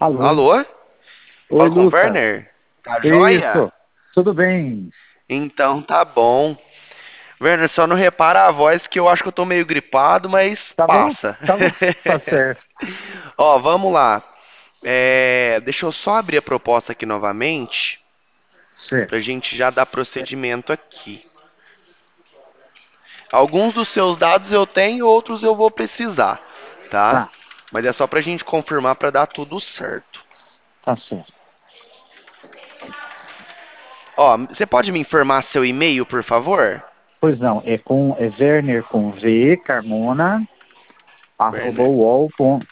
Alô? Alô? Oi, Fala com o Lucas. Werner? Tá joia? Isso. Tudo bem? Então tá bom. Werner, só não repara a voz que eu acho que eu tô meio gripado, mas Tá bom? passa. Tá bom. Tá certo. Ó, vamos lá. Deixa eu só abrir a proposta aqui novamente pra Certo. gente já dar procedimento aqui. Alguns dos seus dados eu tenho, outros eu vou precisar, tá? Tá. Mas é só pra gente confirmar pra dar tudo certo. Tá certo. Ó, você pode me informar seu e-mail, por favor? Pois não, é Werner com V, Carmona, arroba Werner. uol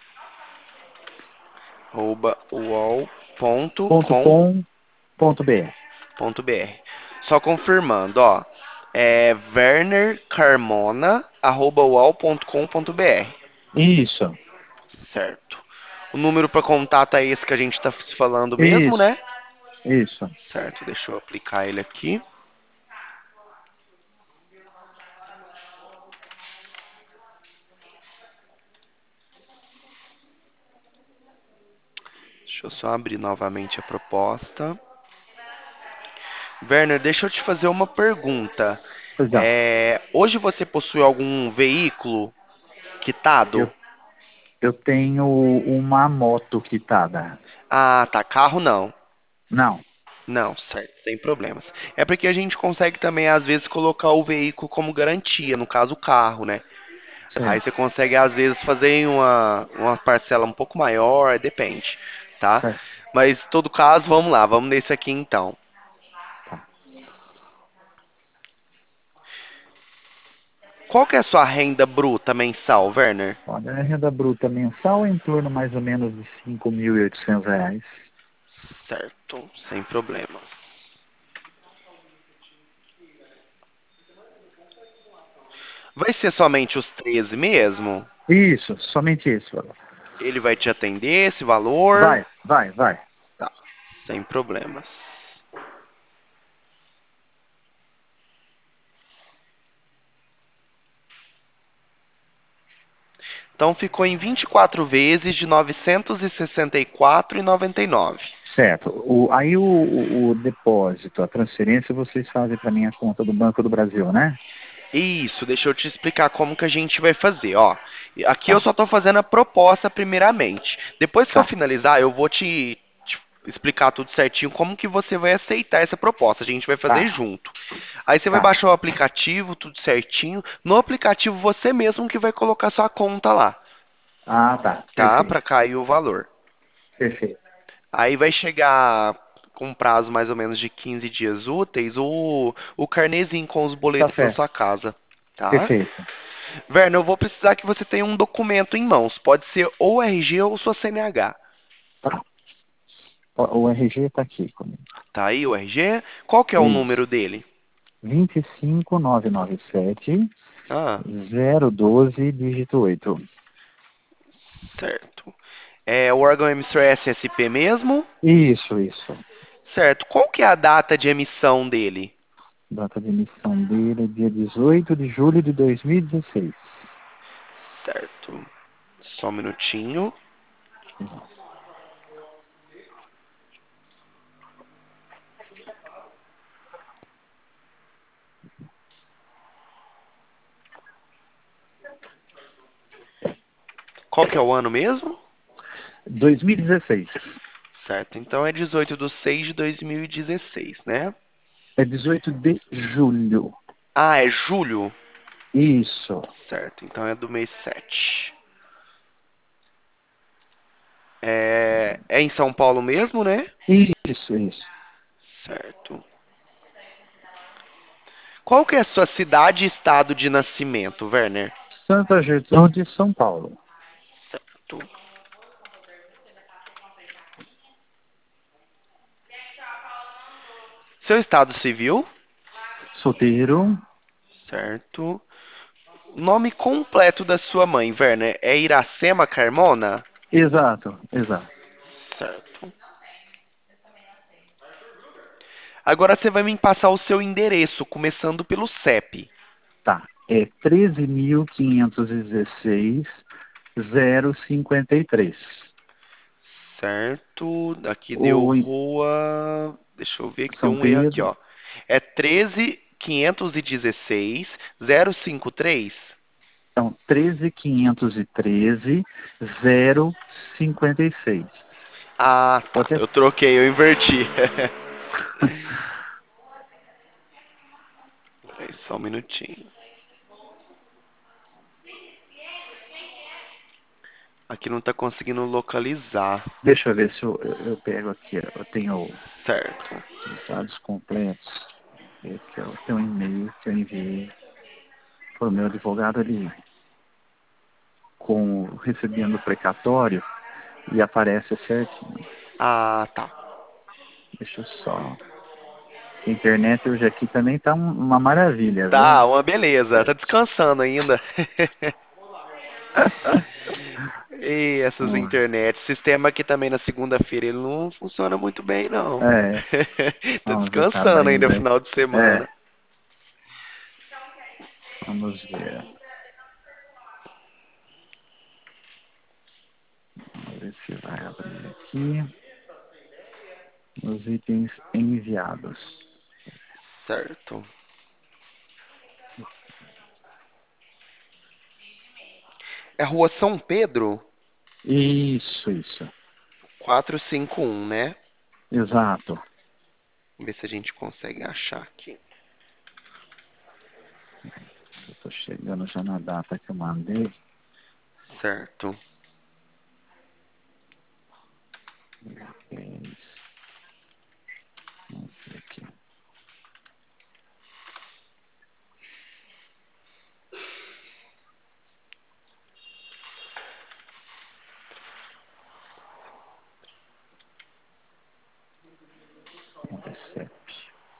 ponto uol.com.br. com ponto br. Só confirmando, ó. É wernercarmona@uol.com.br. Isso. Certo. O número para contato é esse que a gente está se falando mesmo, Isso. né? Isso. Certo, deixa eu aplicar ele aqui. Deixa eu só abrir novamente a proposta. Werner, deixa eu te fazer uma pergunta. Pois não. Hoje você possui algum veículo quitado? Eu, eu tenho uma moto quitada. Ah, tá. Carro não. Não. Não, certo, sem problemas. É porque a gente consegue também, às vezes, colocar o veículo como garantia, no caso, o carro, né? Aí você Certo. consegue, às vezes, fazer em uma parcela um pouco maior, depende, tá? Certo. Mas, em todo caso, vamos lá, vamos nesse aqui então. Tá. Qual que é a sua renda bruta mensal, Werner? Olha, a renda bruta mensal é em torno mais ou menos de R$ 5.800. Certo, sem problemas. Vai ser somente os 13 mesmo? Isso, somente isso, valor. Ele vai te atender esse valor? Vai, vai, vai. Tá, sem problemas. Então ficou em 24 vezes de 964,99. Certo. Aí o depósito, a transferência, vocês fazem para minha conta do Banco do Brasil, né? Isso, deixa eu te explicar como que a gente vai fazer, ó. Aqui eu Tá, só estou fazendo a proposta primeiramente. Depois que eu tá, finalizar, eu vou te explicar tudo certinho como que você vai aceitar essa proposta. A gente vai fazer tá, junto. Aí você vai tá. baixar o aplicativo, tudo certinho. No aplicativo você mesmo que vai colocar sua conta lá, Ah, tá. tá? Para Perfeito, cair o valor. perfeito. Aí vai chegar com um prazo mais ou menos de 15 dias úteis o carnezinho com os Tá boletos para certo. sua casa, tá? Perfeito. Werner, eu vou precisar que você tenha um documento em mãos. Pode ser ou o RG ou sua CNH. Tá. O RG está aqui comigo. Tá aí o RG? Qual que é o Isso. número dele? 25997 Ah, 012 dígito 8. certo. É o órgão emissor é SSP mesmo? Isso. Certo. Qual que é a data de emissão dele? Data de emissão dele é dia 18 de julho de 2016. Certo. Só um minutinho. Qual que é o ano mesmo? 2016. Certo. Então é 18/6/2016, né? É 18 de julho. Ah, é julho? Isso. Certo. Então é do mês 7. É em São Paulo mesmo, né? Isso. Certo. Qual que é a sua cidade e estado de nascimento, Werner? Santa Gertrude, São Paulo. Certo. Seu estado civil? Solteiro. Certo. Nome completo da sua mãe, Werner, é Iracema Carmona? Exato. Certo. Agora você vai me passar o seu endereço, começando pelo CEP. Tá. É 13.516 053. Certo. Aqui deu Ou em rua. Deixa eu ver que deu São um erro aqui, Pedro? ó. É 13.516.053. Então, 13.513, 056. Ah, Vou tá. até. Eu troquei, eu inverti. Peraí, só um minutinho. Aqui não tá conseguindo localizar. Deixa eu ver se eu pego aqui. Eu tenho Certo. os dados completos. Aqui, eu tenho um e-mail que eu enviei para o meu advogado ali com recebendo o precatório e aparece certinho. Ah, tá. Deixa eu só. A internet hoje aqui também tá uma maravilha, viu? Tá, uma beleza. Tá descansando ainda. E essas Hum, internet. Sistema aqui também na segunda-feira ele não funciona muito bem, não. É, Tá vamos ver, tá descansando ainda abrindo aí. final de É, semana. vamos ver. Vamos ver se vai abrir aqui. Os itens enviados. Certo. É Rua São Pedro, Isso, 451, né? exato. Vamos ver se a gente consegue achar aqui. Eu tô chegando já na data que eu mandei. Certo. Vamos ver aqui. Vamos ver CEP.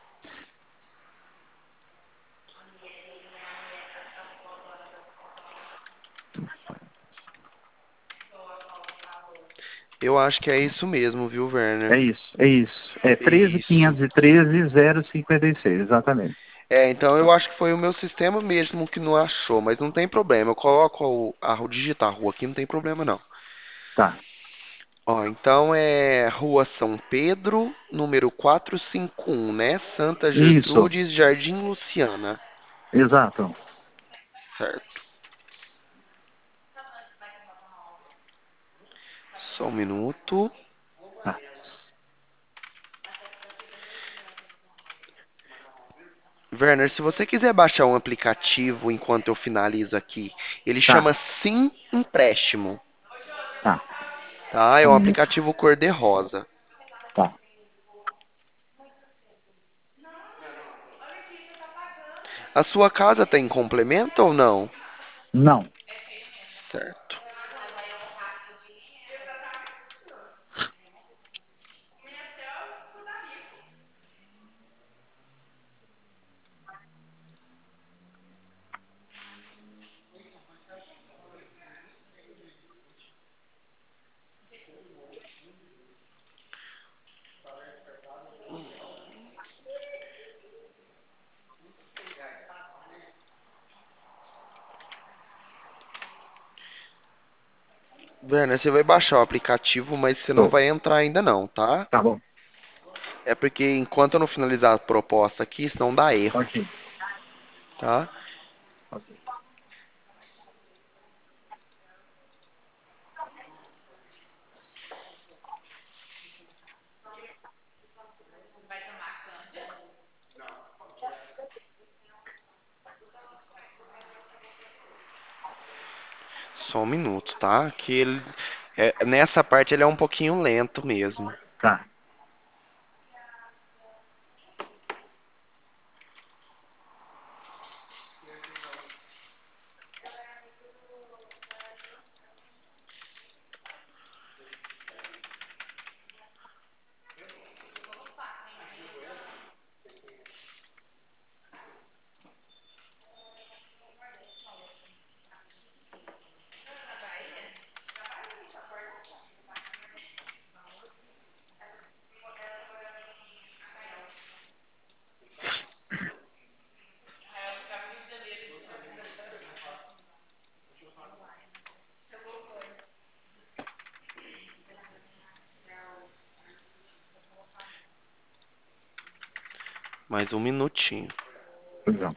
Eu acho que é isso mesmo, viu, Werner? É isso, é isso. É Isso. 13.513.056, exatamente. Então eu acho que foi o meu sistema mesmo que não achou, mas não tem problema. Eu coloco digitar a rua aqui, não tem problema não. Tá, Ó, então é Rua São Pedro, número 451, né? Santa isso, Gertrudes, Jardim Luciana. exato. Certo. Só um minuto. Tá, Werner, se você quiser baixar um aplicativo enquanto eu finalizo aqui, ele chama tá, Sim Empréstimo, tá. tá? É Só um um minuto. aplicativo cor-de-rosa. Tá. A sua casa tem complemento ou não? Não, Certo. Werner, você vai baixar o aplicativo, mas você não tô. vai entrar ainda não, tá? Tá bom. É porque enquanto eu não finalizar a proposta aqui, senão dá erro, Ok, tá? ok. Só um minuto, tá? Que ele, nessa parte ele é um pouquinho lento mesmo. Tá. Mais um minutinho. Pois não.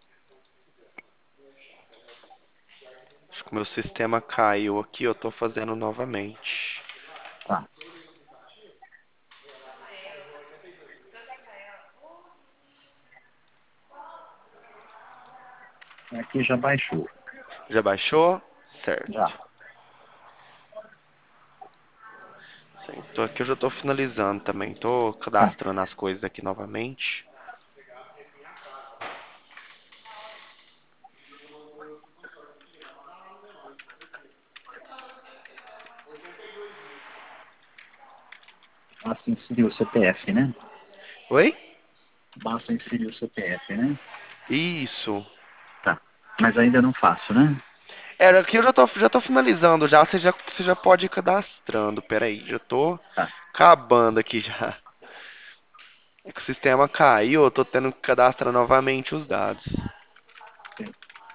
Acho que o meu sistema caiu aqui, eu tô fazendo novamente. Tá. Aqui já baixou. Já baixou? Já. Certo. Certo. Aqui eu já tô finalizando também. Tô Tá. cadastrando as coisas aqui novamente. Basta inserir o CPF, né? Oi? Basta inserir o CPF, né? Isso. Tá. Mas ainda não faço, né? É, aqui eu já tô finalizando já. Você já pode ir cadastrando. Pera aí, já tô Tá. acabando aqui já. É que o sistema caiu, eu tô tendo que cadastrar novamente os dados. Sim.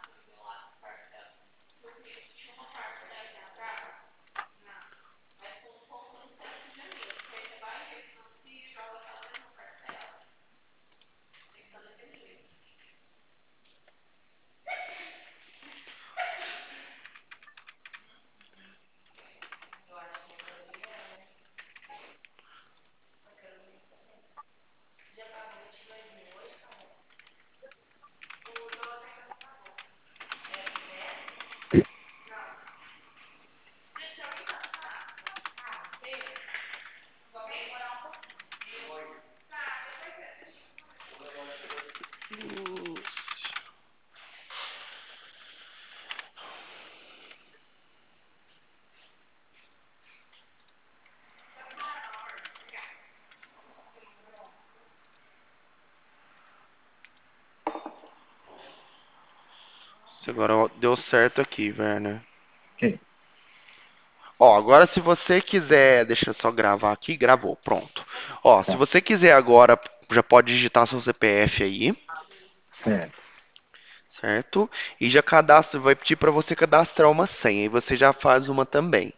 Isso agora deu certo aqui, Werner. Ok. Ó, agora se você quiser, deixa eu só gravar aqui, gravou, pronto. Ó, se Tá. você quiser agora, já pode digitar seu CPF aí, Certo. certo? E já cadastra, vai pedir para você cadastrar uma senha e você já faz uma também.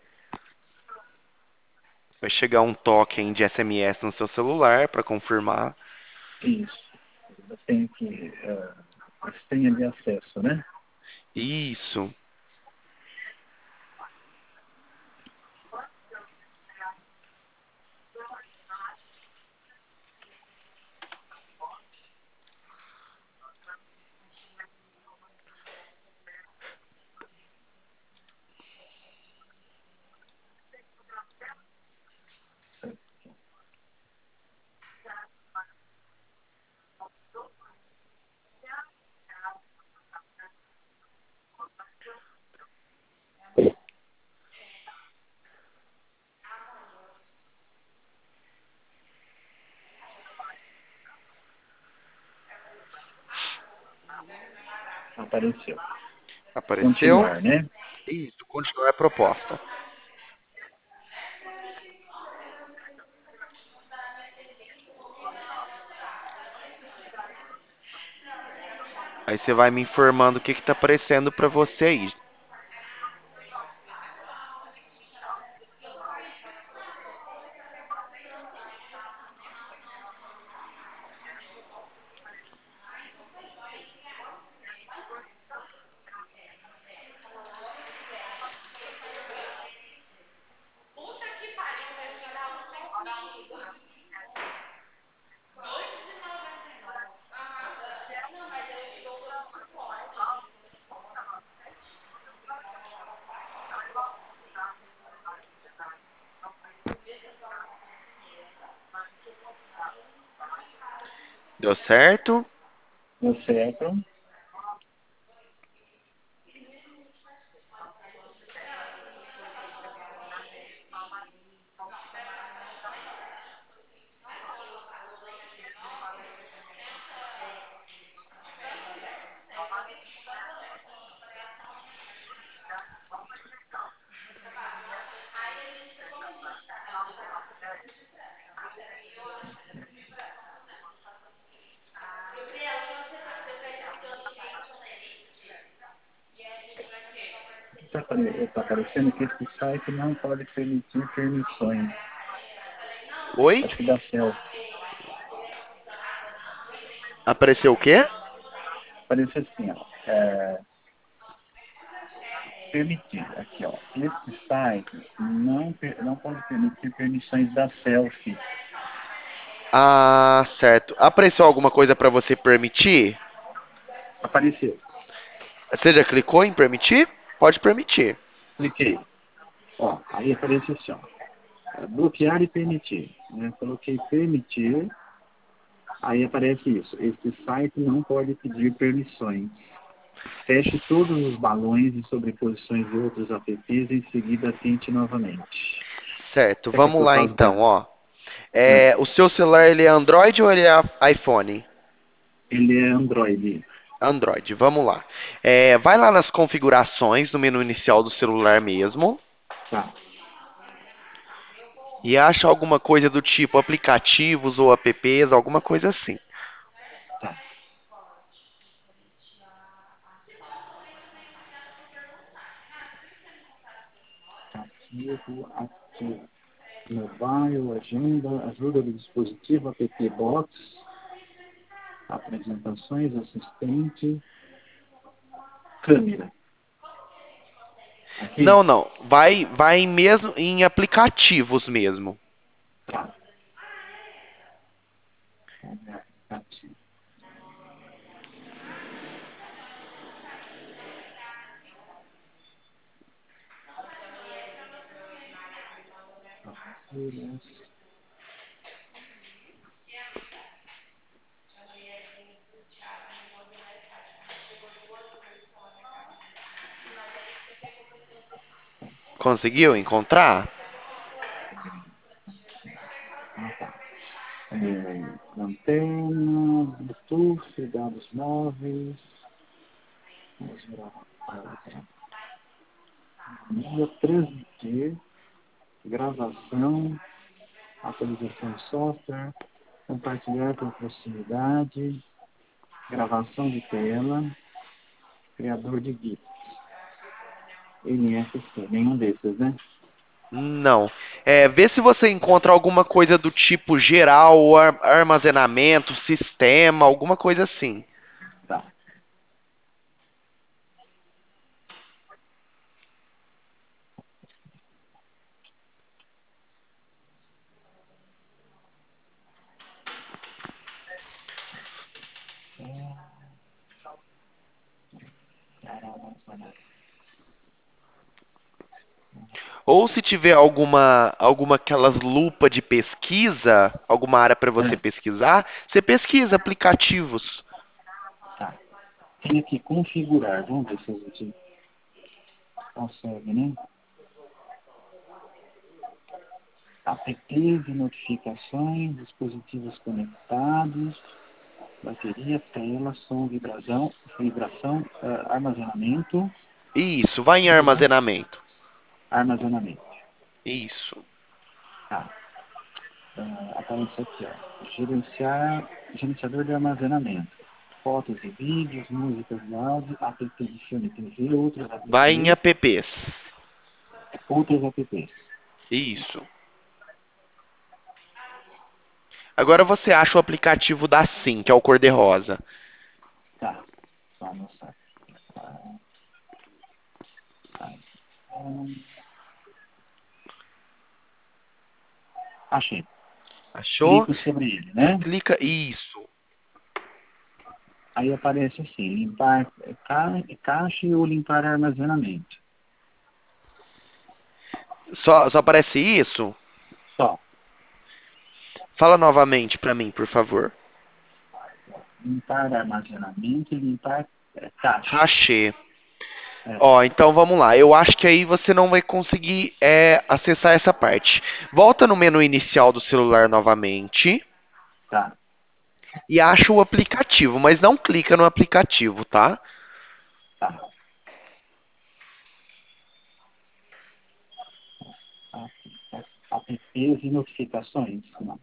Vai chegar um token de SMS no seu celular para confirmar. Isso. Eu tenho que. A senha de acesso, né? Isso. Apareceu. Apareceu? Continuar, né? Isso, continuar a proposta. Aí você vai me informando o que que tá aparecendo para você aí. Deu certo? Deu certo. Está aparecendo que esse site não pode permitir permissões. Oi? Acho que dá certo. Apareceu o quê? Aparece assim, ó. Permitir, aqui, ó. Este site não pode permitir permissões da selfie. Ah, certo. Apareceu alguma coisa para você permitir? Apareceu. Você já clicou em permitir? Pode permitir. Cliquei. Ó, aí aparece assim, ó. Bloquear e permitir. Né? Coloquei permitir, aí aparece isso. Este site não pode pedir permissões. Feche todos os balões e sobreposições de outros apps, em seguida tente novamente. Certo, Será que é vamos por lá causa então, da... ó. Ah, O seu celular ele é Android ou ele é iPhone? ele é Android. Android, vamos lá. Vai lá nas configurações, no menu inicial do celular mesmo, Tá, e acha alguma coisa do tipo aplicativos ou apps, alguma coisa assim. tá. Ativo, ativo. Mobile, agenda, ajuda do dispositivo, app Box, apresentações, assistente, câmera. Aqui? Não, não. Vai mesmo em aplicativos mesmo. Tá. Câmera, ativo. Apenas. Conseguiu encontrar? Ah, tá. Antena, Bluetooth, dados móveis, vamos mídia 3D, gravação, atualização de software, compartilhar por proximidade, gravação de tela, criador de GIF, NFC, nenhum desses, né? Não. Vê se você encontra alguma coisa do tipo geral, armazenamento, sistema, alguma coisa assim. Tá. Ou se tiver alguma aquelas lupa de pesquisa, alguma área para você É, pesquisar, você pesquisa aplicativos. tá. Tem aqui configurar, vamos ver se a gente consegue, né? Apps e notificações, dispositivos conectados, bateria, tela, som, vibração, armazenamento, Isso, vai em segurança, armazenamento. armazenamento. Isso. Tá. Aparece aqui, ó. Gerenciador de armazenamento. Fotos e vídeos, músicas e áudio, app de filme e TV, Vai em apps. outros apps. Isso. Agora você acha o aplicativo da Sim, que é o cor-de-rosa. Tá. Vamos lá. Tá. Tá. Achei. Achou? Clico sobre ele, né? Clica. Isso. Aí aparece assim, limpar caixa ou limpar armazenamento. Só aparece isso? Só, Fala novamente para mim, por favor. limpar armazenamento e limpar caixa. Rachê. É, Ó, então vamos lá. Eu acho que aí você não vai conseguir acessar essa parte. Volta no menu inicial do celular novamente tá, e acha o aplicativo, mas não clica no aplicativo, tá? tá. Apps e notificações. Não.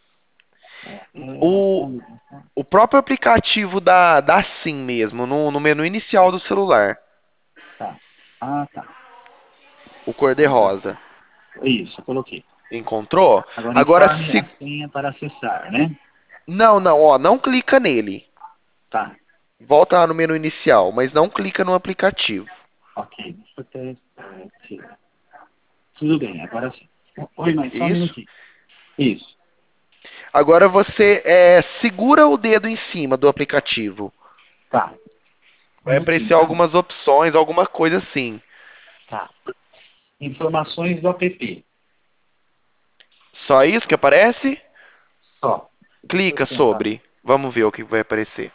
O, o próprio aplicativo da Sim mesmo, no menu inicial do celular, Tá. Ah, tá. o Agora, cor-de-rosa. isso, eu coloquei. Encontrou? Agora Agora informe se. a senha para acessar, né? Não, não, ó, não clica nele. Tá. Volta lá no menu inicial, mas não clica no aplicativo. Ok. Deixa eu até tirar. Tudo bem, agora sim. Oi, mas só um Isso. minutinho. Isso. Agora você segura o dedo em cima do aplicativo. Tá. Um Vai minutinho, aparecer tá? algumas opções, alguma coisa assim. Tá. Informações do app. Só isso que aparece? Só. Deixa eu Clica tentar. sobre. Vamos ver o que vai aparecer.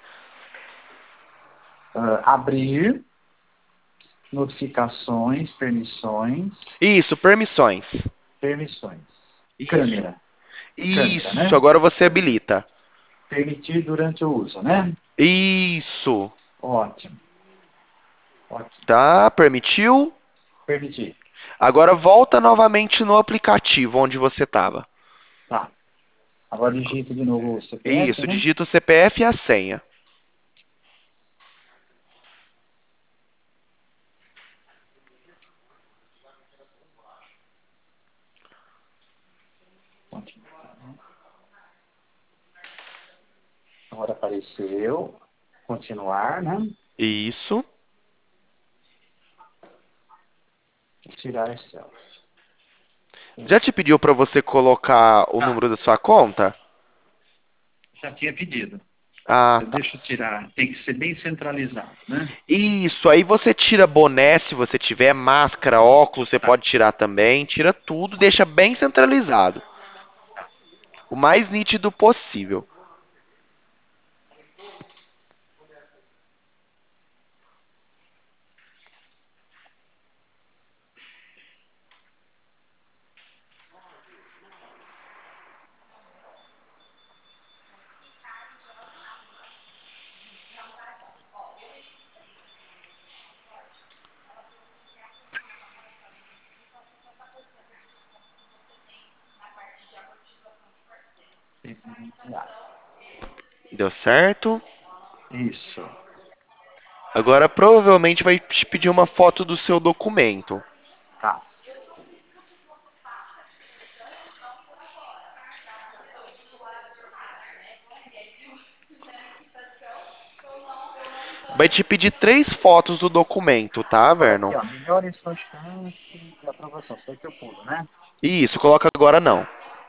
Abrir, notificações, permissões, Isso, permissões. permissões. Isso. Câmera. Câmera, Isso, né? agora você habilita. Permitir durante o uso, né? Isso. Ótimo. Ótimo. Tá, permitiu? Permitir. Agora volta novamente no aplicativo onde você estava. Tá. Agora digito de novo o CPF, Isso, né? digita o CPF e a senha. Continuar, né? Agora apareceu. Continuar, né? Isso. Tirar selfie. Já te pediu para você colocar o Ah, número da sua conta? já tinha pedido. Ah, tá. Deixa eu tirar. Tem que ser bem centralizado, né? Isso, aí você tira boné se você tiver, máscara, óculos, você Tá, pode tirar também. Tira tudo, deixa bem centralizado. tá. O mais nítido possível. Iniciar. Deu certo? Isso. Agora provavelmente vai te pedir uma foto do seu documento. Tá. Vai te pedir 3 fotos do documento, tá, Agora Vernon? aqui, ó. Melhores suas chances de aprovação. Isso daqui eu pulo, né? Isso, coloca agora não.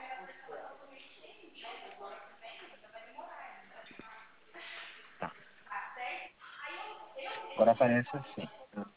Tá. Agora aparece assim.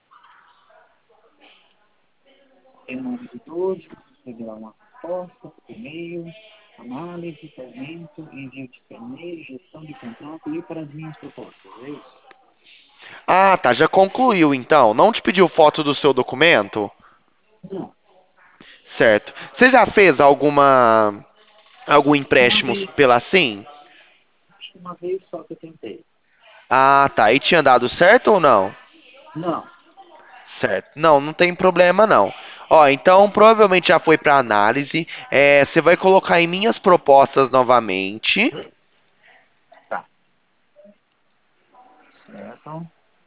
Em nome de todos, receberá uma resposta, e-mail, análise, pagamento, envio de e-mail, gestão de contrato e para as minhas propostas. É isso? Ah, tá, já concluiu então. Não te pediu foto do seu documento? Não. Certo. Você já fez algum Uma empréstimo vez, pela Sim? acho que uma vez só que eu tentei. Ah, tá. E tinha dado certo ou não? Não. Certo. Não, não tem problema não. Ó, então provavelmente já foi para análise. Você vai colocar em minhas propostas novamente. Tá. Certo.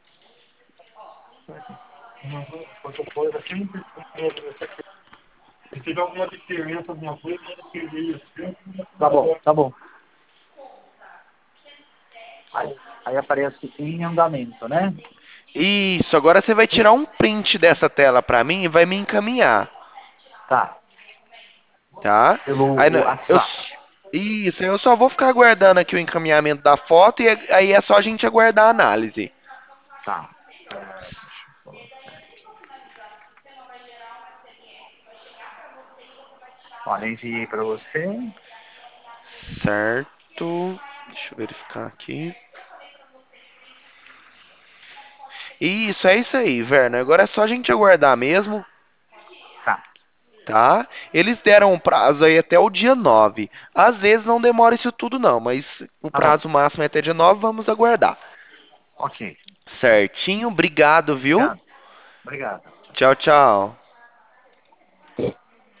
Qualquer coisa, sempre se tiver alguma diferença, alguma coisa, tá bom, tá bom. Aí aparece em andamento, né? Isso. Agora você vai tirar um print dessa tela para mim e vai me encaminhar, Tá. tá? Pelo Aí, eu, WhatsApp. isso. Eu só vou ficar aguardando aqui o encaminhamento da foto e aí é só a gente aguardar a análise. Tá. Deixa eu colocar aqui. Olha, enviei para você. Certo. Deixa eu verificar aqui. Isso aí, Werner. Agora é só a gente aguardar mesmo, Tá. tá? Eles deram um prazo aí até o dia 9. Às vezes não demora isso tudo não, mas o Tá bom. prazo máximo é até dia 9. Vamos aguardar. Ok. Certinho, obrigado, viu? Obrigado. Obrigado. Tchau, Tchau, tchau. tchau.